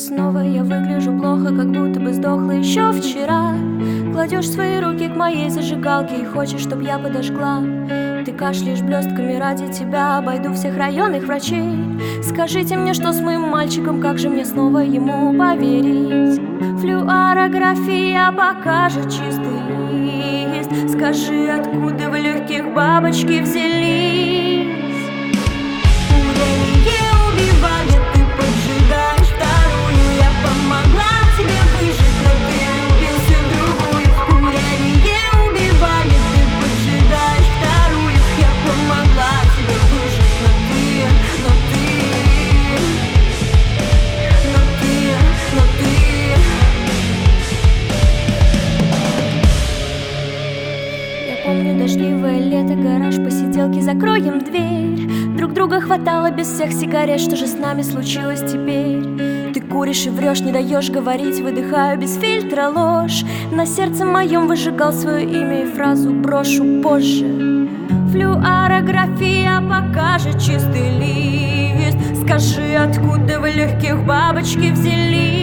Снова я выгляжу плохо, как будто бы сдохла еще вчера. Кладешь свои руки к моей зажигалке и хочешь, чтоб я подожгла. Ты кашляешь блестками, ради тебя обойду всех районных врачей. Скажите мне, что с моим мальчиком, как же мне снова ему поверить? Флюорография покажет чистый лист. Скажи, откуда в легких бабочки взялись? Курение убивает, ты поджигаешь вторую. Я помогла тебе выжить, но ты влюбился в другую. Курение убивает, ты поджигаешь вторую. Я помогла тебе выжить, но ты Я помню дождливое лето, гараж, посиделки, закроем дверь. Друг друга хватало без всех сигарет, что же с нами случилось теперь? Ты куришь и врешь, не даешь говорить, выдыхаю без фильтра ложь. На сердце моем выжигал свое имя и фразу брошу позже. Флюорография покажет чистый лист. Скажи, откуда в легких бабочки взялись?